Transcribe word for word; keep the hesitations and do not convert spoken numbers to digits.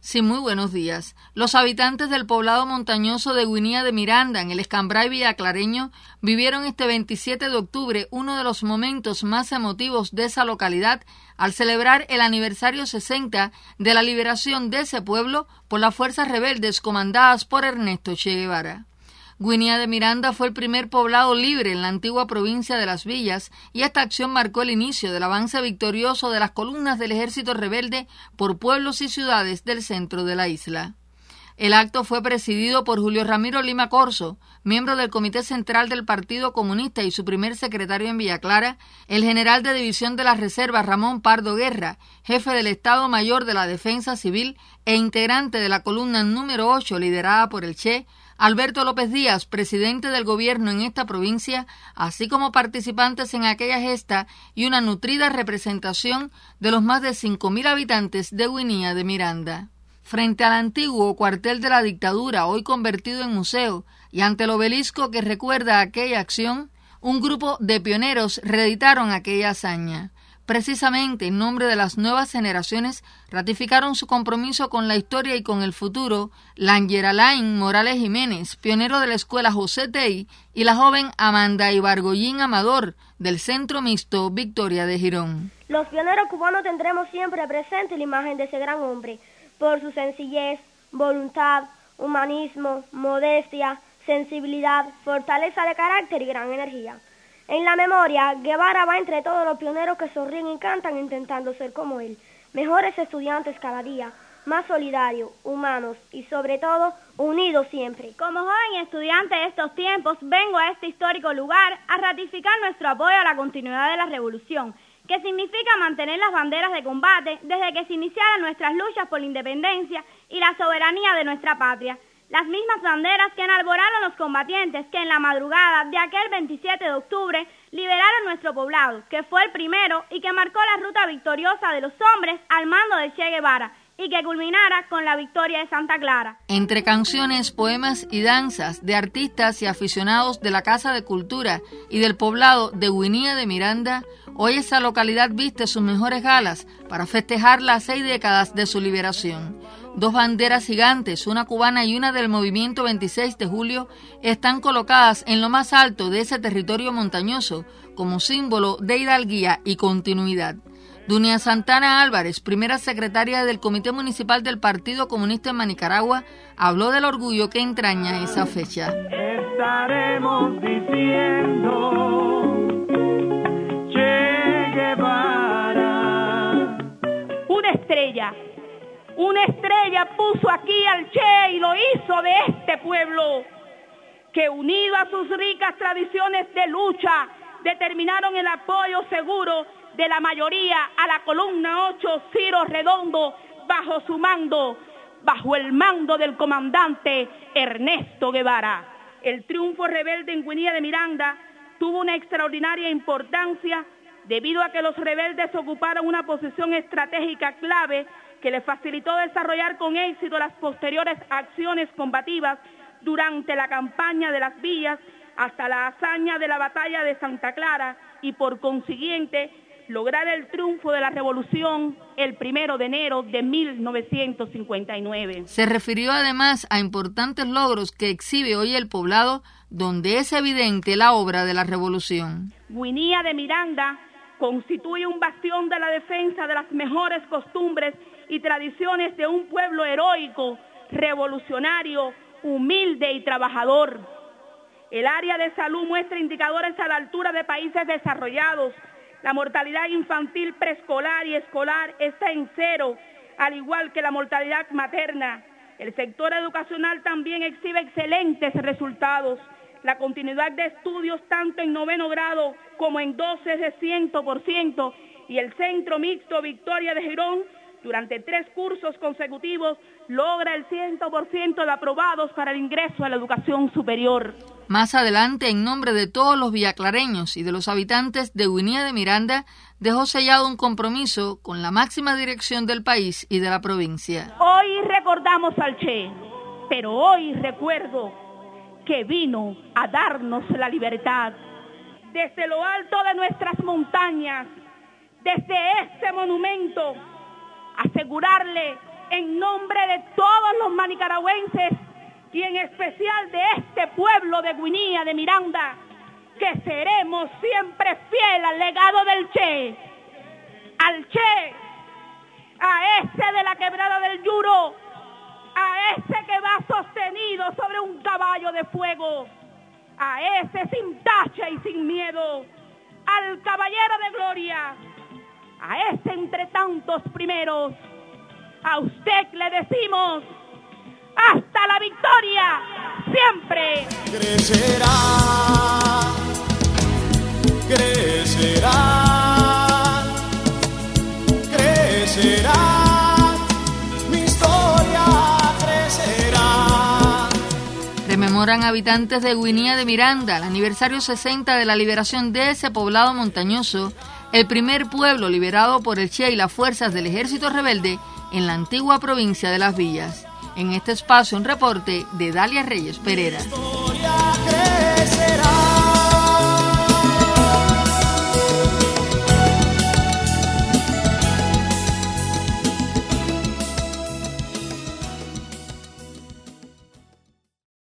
Sí, muy buenos días. Los habitantes del poblado montañoso de Guinía de Miranda, en el Escambray villaclareño, vivieron este veintisiete de octubre uno de los momentos más emotivos de esa localidad al celebrar el aniversario sesenta de la liberación de ese pueblo por las fuerzas rebeldes comandadas por Ernesto Che Guevara. Guinía de Miranda fue el primer poblado libre en la antigua provincia de Las Villas y esta acción marcó el inicio del avance victorioso de las columnas del ejército rebelde por pueblos y ciudades del centro de la isla. El acto fue presidido por Julio Ramiro Lima Corzo, miembro del Comité Central del Partido Comunista y su primer secretario en Villa Clara, el general de división de las reservas Ramón Pardo Guerra, jefe del Estado Mayor de la Defensa Civil e integrante de la columna número ocho liderada por el Che, Alberto López Díaz, presidente del gobierno en esta provincia, así como participantes en aquella gesta y una nutrida representación de los más de cinco mil habitantes de Guinía de Miranda. Frente al antiguo cuartel de la dictadura, hoy convertido en museo, y ante el obelisco que recuerda aquella acción, un grupo de pioneros reeditaron aquella hazaña. Precisamente en nombre de las nuevas generaciones ratificaron su compromiso con la historia y con el futuro Langer Alain Morales Jiménez, pionero de la escuela José Tey, y la joven Amanda Ibargoyín Amador, del Centro Mixto Victoria de Girón. Los pioneros cubanos tendremos siempre presente la imagen de ese gran hombre, por su sencillez, voluntad, humanismo, modestia, sensibilidad, fortaleza de carácter y gran energía. En la memoria, Guevara va entre todos los pioneros que sonríen y cantan intentando ser como él, mejores estudiantes cada día, más solidarios, humanos y sobre todo unidos siempre. Como joven estudiante de estos tiempos, vengo a este histórico lugar a ratificar nuestro apoyo a la continuidad de la revolución, que significa mantener las banderas de combate desde que se iniciaran nuestras luchas por la independencia y la soberanía de nuestra patria. Las mismas banderas que enarboraron los combatientes que en la madrugada de aquel veintisiete de octubre liberaron nuestro poblado, que fue el primero y que marcó la ruta victoriosa de los hombres al mando de Che Guevara y que culminara con la victoria de Santa Clara. Entre canciones, poemas y danzas de artistas y aficionados de la Casa de Cultura y del poblado de Guinía de Miranda, hoy esa localidad viste sus mejores galas para festejar las seis décadas de su liberación. Dos banderas gigantes, una cubana y una del movimiento veintiséis de julio, están colocadas en lo más alto de ese territorio montañoso como símbolo de hidalguía y continuidad. Dunia Santana Álvarez, primera secretaria del Comité Municipal del Partido Comunista en Nicaragua, habló del orgullo que entraña esa fecha. Estaremos diciendo Che Guevara. Una estrella, una estrella puso aquí al Che y lo hizo de este pueblo, que unido a sus ricas tradiciones de lucha, determinaron el apoyo seguro de la mayoría a la columna ocho Ciro Redondo bajo su mando, bajo el mando del comandante Ernesto Guevara. El triunfo rebelde en Guinía de Miranda tuvo una extraordinaria importancia debido a que los rebeldes ocuparon una posición estratégica clave que les facilitó desarrollar con éxito las posteriores acciones combativas durante la campaña de Las Villas hasta la hazaña de la batalla de Santa Clara y por consiguiente lograr el triunfo de la revolución el primero de enero de mil novecientos cincuenta y nueve. Se refirió además a importantes logros que exhibe hoy el poblado, donde es evidente la obra de la revolución. Guinía de Miranda constituye un bastión de la defensa de las mejores costumbres y tradiciones de un pueblo heroico, revolucionario, humilde y trabajador. El área de salud muestra indicadores a la altura de países desarrollados. La mortalidad infantil preescolar y escolar está en cero, al igual que la mortalidad materna. El sector educacional también exhibe excelentes resultados. La continuidad de estudios tanto en noveno grado como en doce es de cien por ciento y el Centro Mixto Victoria de Girón durante tres cursos consecutivos logra el cien por ciento de aprobados para el ingreso a la educación superior. Más adelante, en nombre de todos los villaclareños y de los habitantes de Guinía de Miranda, dejó sellado un compromiso con la máxima dirección del país y de la provincia. Hoy recordamos al Che, pero hoy recuerdo que vino a darnos la libertad. Desde lo alto de nuestras montañas, desde este monumento, asegurarle en nombre de todos los manicaragüenses y en especial de este pueblo de Guinea de Miranda, que seremos siempre fieles al legado del Che, al Che, a ese de la quebrada del Yuro, a ese que va sostenido sobre un caballo de fuego, a ese sin tacha y sin miedo, al caballero de gloria, a ese entre tantos primeros. A usted le decimos, hasta la victoria, siempre. Crecerá, crecerá, crecerá, mi historia crecerá. Rememoran habitantes de Guinea de Miranda el aniversario sesenta de la liberación de ese poblado montañoso, el primer pueblo liberado por el Che y las fuerzas del ejército rebelde en la antigua provincia de Las Villas. En este espacio, un reporte de Dalia Reyes Pereira.